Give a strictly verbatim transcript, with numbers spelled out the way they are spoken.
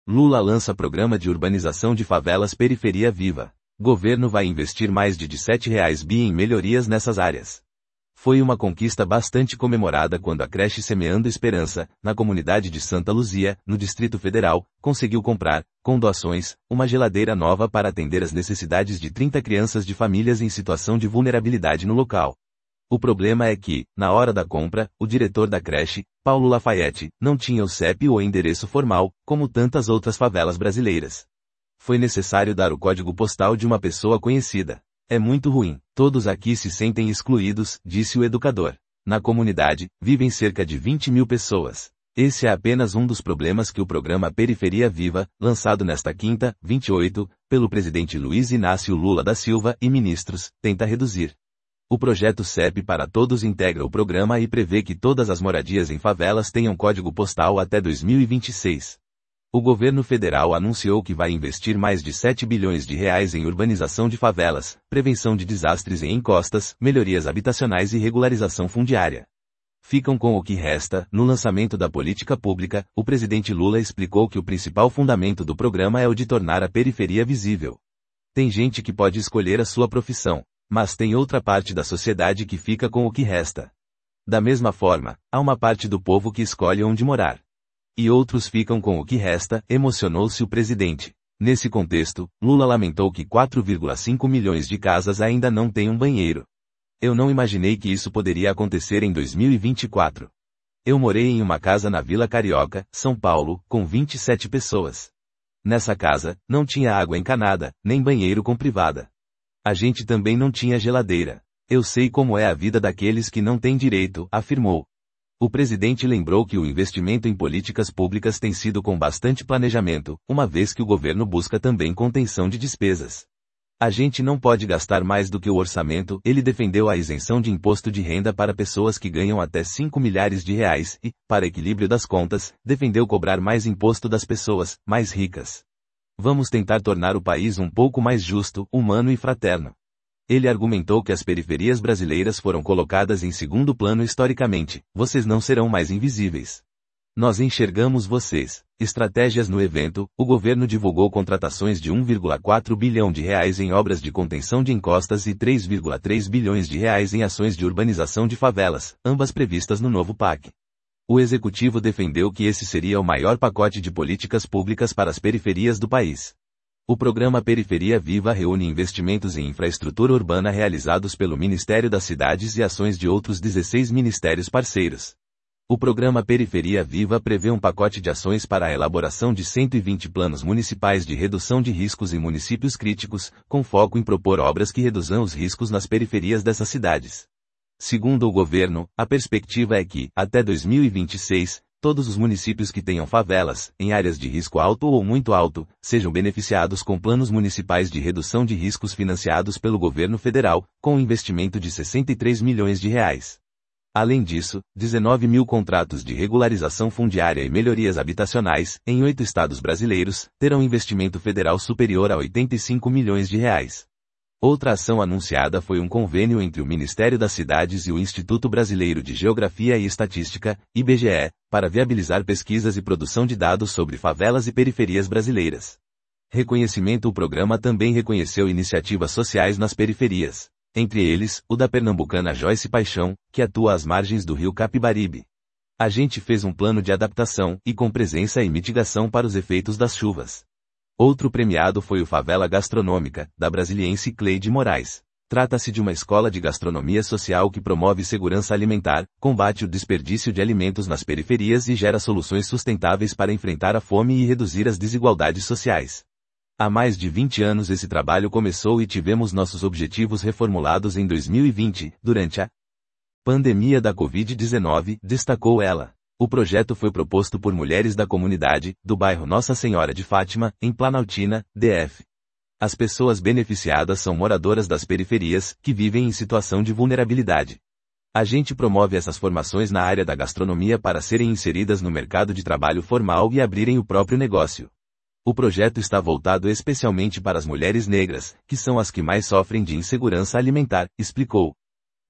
Lula lança programa de urbanização de favelas Periferia Viva. Governo vai investir mais de dezessete reais bi em melhorias nessas áreas. Foi uma conquista bastante comemorada quando a creche Semeando Esperança, na comunidade de Santa Luzia, no Distrito Federal, conseguiu comprar, com doações, uma geladeira nova para atender as necessidades de trinta crianças de famílias em situação de vulnerabilidade no local. O problema é que, na hora da compra, o diretor da creche, Paulo Lafayette, não tinha o C E P ou endereço formal, como tantas outras favelas brasileiras. Foi necessário dar o código postal de uma pessoa conhecida. É muito ruim, todos aqui se sentem excluídos, disse o educador. Na comunidade, vivem cerca de vinte mil pessoas. Esse é apenas um dos problemas que o programa Periferia Viva, lançado nesta quinta, vinte e oito, pelo presidente Luiz Inácio Lula da Silva e ministros, tenta reduzir. O projeto C E P para Todos integra o programa e prevê que todas as moradias em favelas tenham código postal até dois mil e vinte e seis. O governo federal anunciou que vai investir mais de sete bilhões de reais em urbanização de favelas, prevenção de desastres em encostas, melhorias habitacionais e regularização fundiária. Ficam com o que resta. No lançamento da política pública, o presidente Lula explicou que o principal fundamento do programa é o de tornar a periferia visível. Tem gente que pode escolher a sua profissão, mas tem outra parte da sociedade que fica com o que resta. Da mesma forma, há uma parte do povo que escolhe onde morar. E outros ficam com o que resta, emocionou-se o presidente. Nesse contexto, Lula lamentou que quatro vírgula cinco milhões de casas ainda não têm um banheiro. Eu não imaginei que isso poderia acontecer em dois mil e vinte e quatro. Eu morei em uma casa na Vila Carioca, São Paulo, com vinte e sete pessoas. Nessa casa, não tinha água encanada, nem banheiro com privada. A gente também não tinha geladeira. Eu sei como é a vida daqueles que não têm direito, afirmou. O presidente lembrou que o investimento em políticas públicas tem sido com bastante planejamento, uma vez que o governo busca também contenção de despesas. A gente não pode gastar mais do que o orçamento. Ele defendeu a isenção de imposto de renda para pessoas que ganham até cinco milhares de reais e, para equilíbrio das contas, defendeu cobrar mais imposto das pessoas mais ricas. Vamos tentar tornar o país um pouco mais justo, humano e fraterno. Ele argumentou que as periferias brasileiras foram colocadas em segundo plano historicamente. Vocês não serão mais invisíveis. Nós enxergamos vocês. Estratégias. No evento, o governo divulgou contratações de um vírgula quatro bilhão de reais em obras de contenção de encostas e três vírgula três bilhões de reais em ações de urbanização de favelas, ambas previstas no novo P A C. O executivo defendeu que esse seria o maior pacote de políticas públicas para as periferias do país. O programa Periferia Viva reúne investimentos em infraestrutura urbana realizados pelo Ministério das Cidades e ações de outros dezesseis ministérios parceiros. O programa Periferia Viva prevê um pacote de ações para a elaboração de cento e vinte planos municipais de redução de riscos em municípios críticos, com foco em propor obras que reduzam os riscos nas periferias dessas cidades. Segundo o governo, a perspectiva é que, até dois mil e vinte e seis, todos os municípios que tenham favelas, em áreas de risco alto ou muito alto, sejam beneficiados com planos municipais de redução de riscos financiados pelo governo federal, com um investimento de sessenta e três milhões de reais. Além disso, dezenove mil contratos de regularização fundiária e melhorias habitacionais, em oito estados brasileiros, terão investimento federal superior a oitenta e cinco milhões de reais. Outra ação anunciada foi um convênio entre o Ministério das Cidades e o Instituto Brasileiro de Geografia e Estatística, I B G E, para viabilizar pesquisas e produção de dados sobre favelas e periferias brasileiras. Reconhecimento. O programa também reconheceu iniciativas sociais nas periferias. Entre eles, o da pernambucana Joyce Paixão, que atua às margens do rio Capibaribe. A gente fez um plano de adaptação, e com presença e mitigação para os efeitos das chuvas. Outro premiado foi o Favela Gastronômica, da brasiliense Cleide Moraes. Trata-se de uma escola de gastronomia social que promove segurança alimentar, combate o desperdício de alimentos nas periferias e gera soluções sustentáveis para enfrentar a fome e reduzir as desigualdades sociais. Há mais de vinte anos esse trabalho começou e tivemos nossos objetivos reformulados em dois mil e vinte, durante a pandemia da covid dezenove, destacou ela. O projeto foi proposto por mulheres da comunidade, do bairro Nossa Senhora de Fátima, em Planaltina, D F. As pessoas beneficiadas são moradoras das periferias, que vivem em situação de vulnerabilidade. A gente promove essas formações na área da gastronomia para serem inseridas no mercado de trabalho formal e abrirem o próprio negócio. O projeto está voltado especialmente para as mulheres negras, que são as que mais sofrem de insegurança alimentar, explicou.